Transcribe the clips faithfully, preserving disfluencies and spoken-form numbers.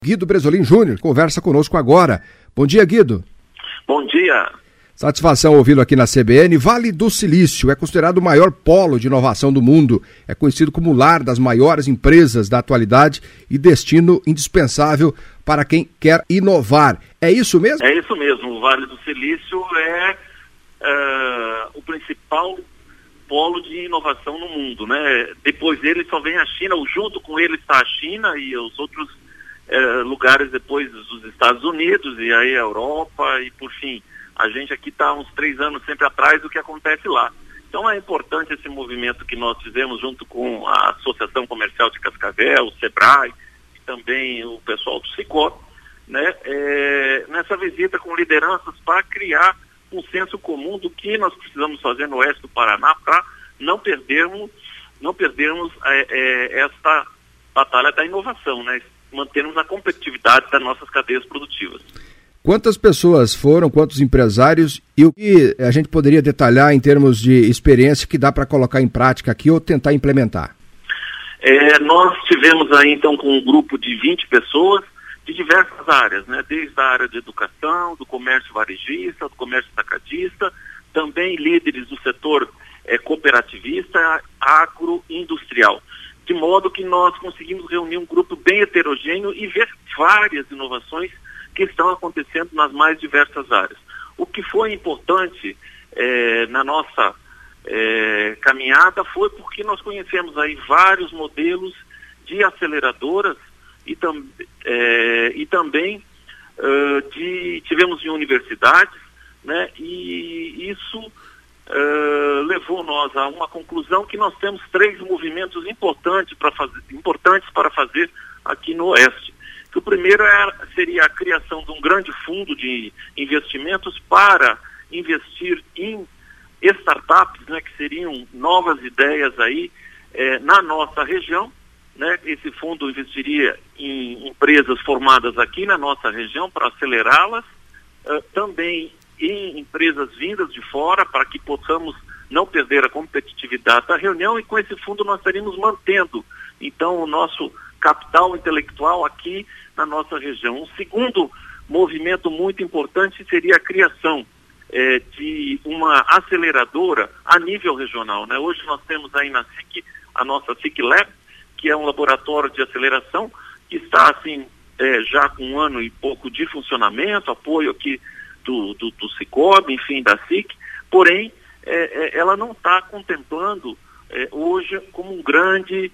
Guido Bresolim Júnior conversa conosco agora. Bom dia, Guido. Bom dia. Satisfação ouvi-lo aqui na C B N. Vale do Silício é considerado o maior polo de inovação do mundo. É conhecido como lar das maiores empresas da atualidade e destino indispensável para quem quer inovar. É isso mesmo? É isso mesmo. O Vale do Silício é uh, o principal polo de inovação no mundo, né? Depois dele só vem a China, ou junto com ele está a China e os outros uh, lugares depois dos Estados Unidos e aí a Europa e por fim. A gente aqui está há uns três anos sempre atrás do que acontece lá. Então é importante esse movimento que nós fizemos junto com a Associação Comercial de Cascavel, o SEBRAE e também o pessoal do Sicoob, né, é, nessa visita com lideranças para criar um senso comum do que nós precisamos fazer no oeste do Paraná para não perdermos, não perdermos é, é, esta batalha da inovação, né, mantermos a competitividade das nossas cadeias produtivas. Quantas pessoas foram, quantos empresários e o que a gente poderia detalhar em termos de experiência que dá para colocar em prática aqui ou tentar implementar? É, nós tivemos aí então com um grupo de vinte pessoas de diversas áreas, né? Desde a área de educação, do comércio varejista, do comércio atacadista, também líderes do setor é, cooperativista, agroindustrial. De modo que nós conseguimos reunir um grupo bem heterogêneo e ver várias inovações que estão acontecendo nas mais diversas áreas. O que foi importante é, na nossa é, caminhada foi porque nós conhecemos aí vários modelos de aceleradoras e, tam, é, e também uh, de, tivemos em universidades, né, e isso uh, levou nós a uma conclusão que nós temos três movimentos importantes para fazer, importantes para fazer aqui no Oeste. Que o primeiro é, seria a criação de um grande fundo de investimentos para investir em startups, né, que seriam novas ideias aí eh, na nossa região, né? Esse fundo investiria em empresas formadas aqui na nossa região para acelerá-las, uh, também em empresas vindas de fora para que possamos não perder a competitividade da reunião e com esse fundo nós estaríamos mantendo então o nosso capital intelectual aqui na nossa região. Um segundo movimento muito importante seria a criação eh, de uma aceleradora a nível regional, né? Hoje nós temos aí na S I C a nossa S I C Lab, que é um laboratório de aceleração que está assim eh, já com um ano e pouco de funcionamento, apoio aqui do, do, do Sicoob, enfim, da S I C, porém eh, ela não está contemplando eh, hoje como um grande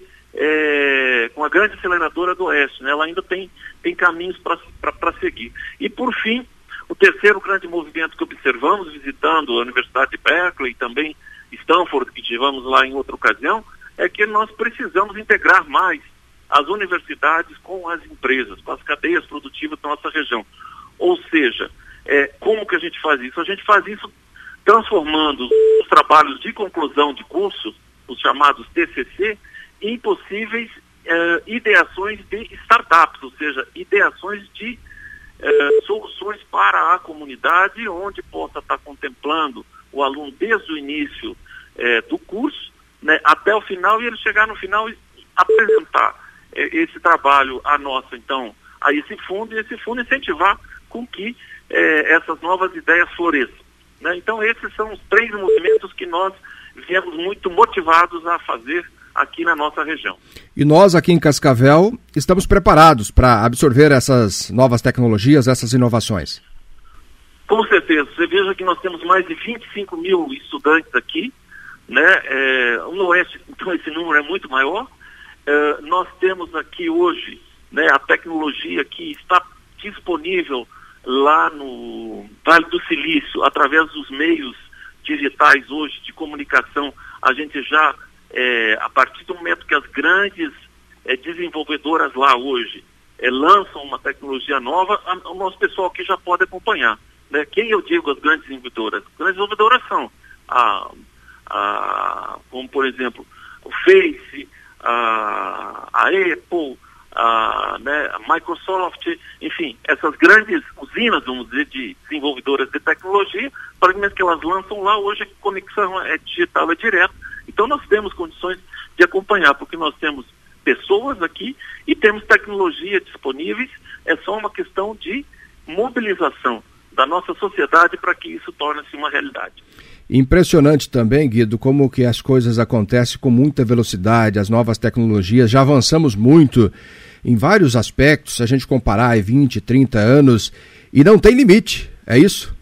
É, com a grande aceleradora do Oeste, né? Ela ainda tem, tem caminhos para seguir. E por fim, o terceiro grande movimento que observamos visitando a Universidade de Berkeley e também Stanford, que tivemos lá em outra ocasião, é que nós precisamos integrar mais as universidades com as empresas, com as cadeias produtivas da nossa região. Ou seja, é, como que a gente faz isso? A gente faz isso transformando os trabalhos de conclusão de curso, os chamados T C C, em possíveis uh, ideações de startups, ou seja, ideações de uh, soluções para a comunidade, onde possa estar contemplando o aluno desde o início uh, do curso, né, até o final, e ele chegar no final e apresentar uh, esse trabalho a nossa, então, a esse fundo, e esse fundo incentivar com que uh, essas novas ideias floresçam, né? Então, esses são os três movimentos que nós viemos muito motivados a fazer aqui na nossa região. E nós aqui em Cascavel estamos preparados para absorver essas novas tecnologias, essas inovações? Com certeza. Você veja que nós temos mais de vinte e cinco mil estudantes aqui, né? É, no Oeste, então, esse número é muito maior. É, nós temos aqui hoje, né, a tecnologia que está disponível lá no Vale do Silício, através dos meios digitais hoje de comunicação. A gente já É, a partir do momento que as grandes é, desenvolvedoras lá hoje é, lançam uma tecnologia nova, a, o nosso pessoal aqui já pode acompanhar, né? Quem eu digo as grandes desenvolvedoras? As grandes desenvolvedoras são, a, a, como por exemplo, o Face, a, a Apple, a, né, a Microsoft, enfim, essas grandes usinas, vamos dizer, de desenvolvedoras de tecnologia, para que elas lançam lá hoje a conexão é digital, é direta. Então nós temos condições de acompanhar, porque nós temos pessoas aqui e temos tecnologia disponíveis, é só uma questão de mobilização da nossa sociedade para que isso torne-se uma realidade. Impressionante também, Guido, como que as coisas acontecem com muita velocidade, as novas tecnologias, já avançamos muito em vários aspectos, se a gente comparar aí vinte, trinta anos, e não tem limite, é isso?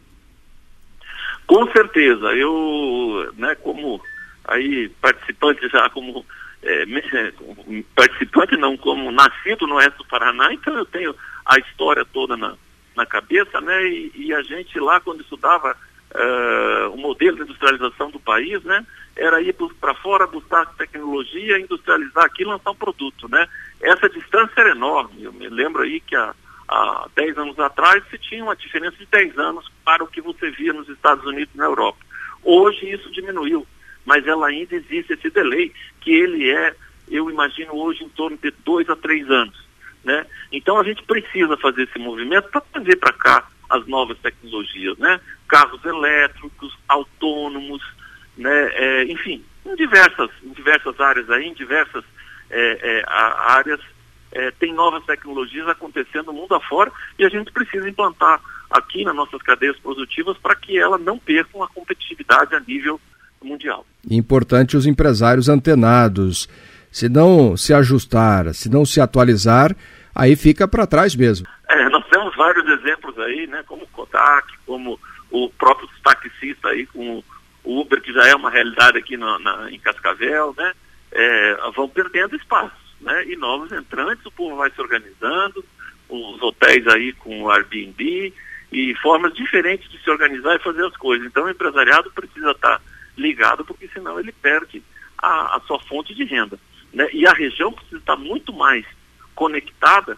Com certeza, eu, né, como aí participante já, como é, participante não, como nascido no oeste do Paraná, então eu tenho a história toda na, na cabeça, né, e, e a gente lá quando estudava uh, o modelo de industrialização do país, né, era ir para fora, buscar tecnologia, industrializar aqui e lançar um produto, né. Essa distância era enorme, eu me lembro aí que a há dez anos atrás se tinha uma diferença de dez anos para o que você via nos Estados Unidos e na Europa. Hoje isso diminuiu, mas ela ainda existe esse delay, que ele é, eu imagino hoje, em torno de dois a três anos. Né? Então a gente precisa fazer esse movimento para trazer para cá as novas tecnologias, né? Carros elétricos, autônomos, né? É, enfim, em diversas, em diversas áreas aí, em diversas é, é, áreas, É, tem novas tecnologias acontecendo no mundo afora e a gente precisa implantar aqui nas nossas cadeias produtivas para que ela não perca uma competitividade a nível mundial. Importante os empresários antenados. Se não se ajustar, se não se atualizar, aí fica para trás mesmo. É, nós temos vários exemplos aí, né, como o Kodak, como o próprio taxista aí, com o Uber, que já é uma realidade aqui na, na, em Cascavel, né, é, vão perdendo espaço. Né, e novos entrantes, o povo vai se organizando, os hotéis aí com o Airbnb e formas diferentes de se organizar e fazer as coisas. Então o empresariado precisa estar ligado, porque senão ele perde a, a sua fonte de renda. Né? E a região precisa estar muito mais conectada,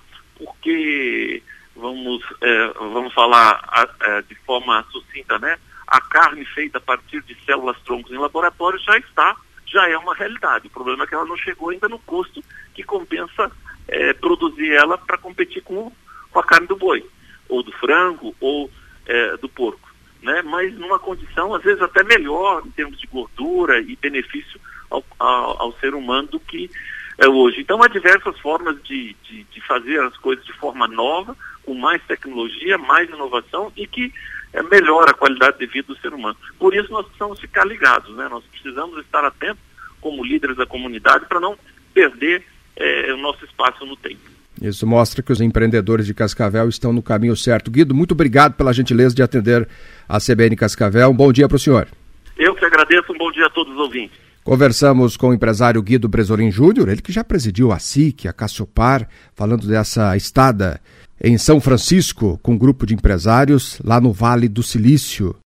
porque, vamos, é, vamos falar a, a, de forma sucinta, né? A carne feita a partir de células troncos em laboratório já está, já é uma realidade. O problema é que ela não chegou ainda no custo que compensa é, produzir ela para competir com, com a carne do boi, ou do frango, ou é, do porco. Né? Mas numa condição, às vezes, até melhor em termos de gordura e benefício ao, ao, ao ser humano do que é hoje. Então há diversas formas de, de, de fazer as coisas de forma nova, com mais tecnologia, mais inovação e que é, melhora a qualidade de vida do ser humano. Por isso nós precisamos ficar ligados, né? Nós precisamos estar atentos como líderes da comunidade para não perder é, o nosso espaço no tempo. Isso mostra que os empreendedores de Cascavel estão no caminho certo. Guido, muito obrigado pela gentileza de atender a C B N Cascavel. Um bom dia para o senhor. Eu que agradeço, um bom dia a todos os ouvintes. Conversamos com o empresário Guido Bresolim Júnior, ele que já presidiu a S I C, a Cassiopar, falando dessa estada em São Francisco com um grupo de empresários lá no Vale do Silício.